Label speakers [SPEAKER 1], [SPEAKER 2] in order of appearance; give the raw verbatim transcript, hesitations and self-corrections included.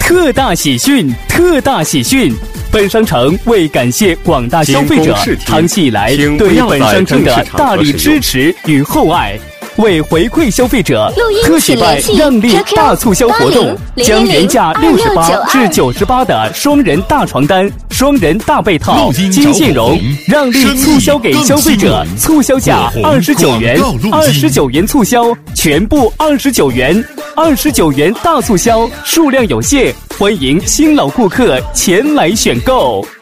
[SPEAKER 1] 特大喜讯！特大喜讯！本商城为感谢广大消费者长期以来对本商城的大力支持与厚爱，为回馈消费者，特举办让利大促销活动，将原价六十八至九十八的双人大床单、双人大被套、金线绒，让利促销给消费者，促销价二十九元，二十九元促销，全部二十九元，二十九元大促销，数量有限，欢迎新老顾客前来选购。